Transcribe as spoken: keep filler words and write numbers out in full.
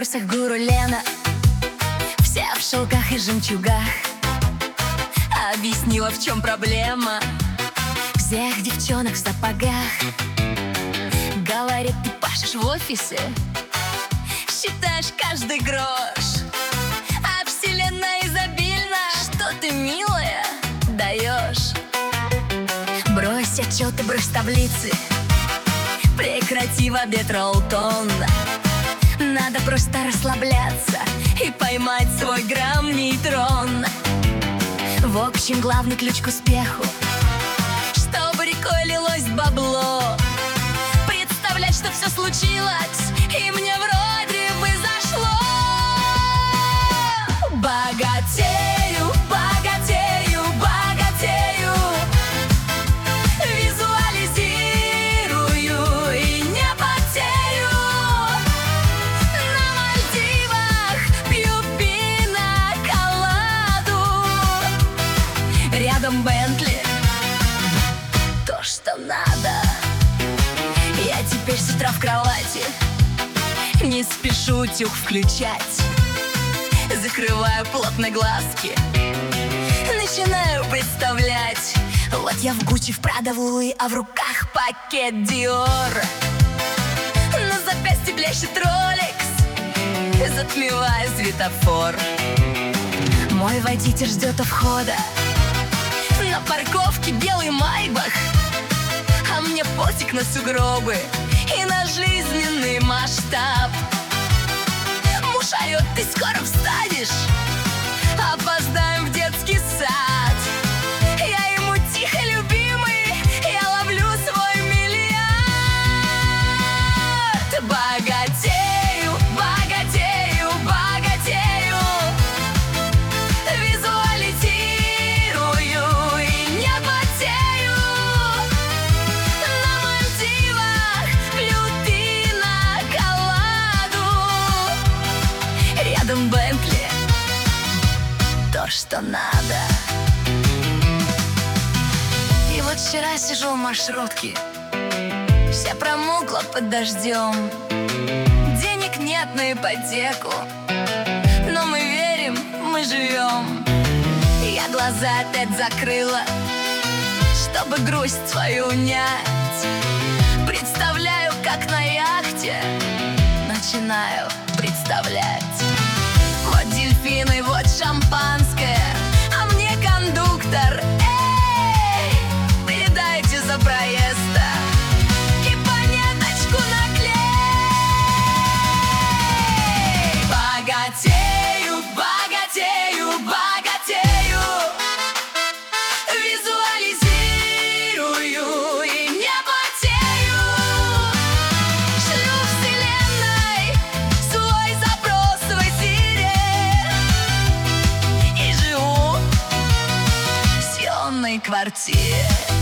курсах гуру Лена, вся в шелках и жемчугах, объяснила, в чем проблема всех девчонок в сапогах. Говорит, ты пашешь в офисе, считаешь каждый грош, а вселенная изобильна, что ты, милая, даешь. Брось отчеты, брось таблицы, прекрати в обед роллтон. Надо просто расслабляться и поймать свой грамм-нейтрон. В общем, главный ключ к успеху, чтобы рекой лилось бабло. Представлять, что все случилось, и мне вроде бы зашло. Богатею, богатею, богатею, визуализирую и не потею. На Мальдивах пью пина-коладу, рядом Бентли, то, что надо. Я теперь с утра в кровати не спешу утюг включать, закрываю плотно глазки, начинаю представлять. Вот я в Гуччи, в Прадо, в Луи, а в руках пакет Диор. На запястье блещет Ролекс, затмевая светофор. Мой водитель ждет у входа, на парковке белый Майбах, а мне пофиг на сугробы и на жизненный масштаб. Муж орет, ты скоро встанешь, опоздаем в детский сад. Я ему тихо, любимый, я ловлю свой миллиард. Богатею, богатею, богатею, визуализирую и не потею. На Мальдивах пью пина-коладу, рядом Бентли, то, что надо. И вот вчера сижу в маршрутке, вся промокла под дождем. Денег нет на ипотеку, но мы верим, мы живем. Я глаза опять закрыла, чтобы грусть свою унять. Представляю, как на яхте, начинаю представлять. Вот дельфины, вот шампанское, а мне кондуктор: эй, передайте за проезд и пометочку наклей. Богатею, богатею, богатею, визуализирую и не потею. Шлю вселенной свой запрос в эфире и живу в съемной квартире.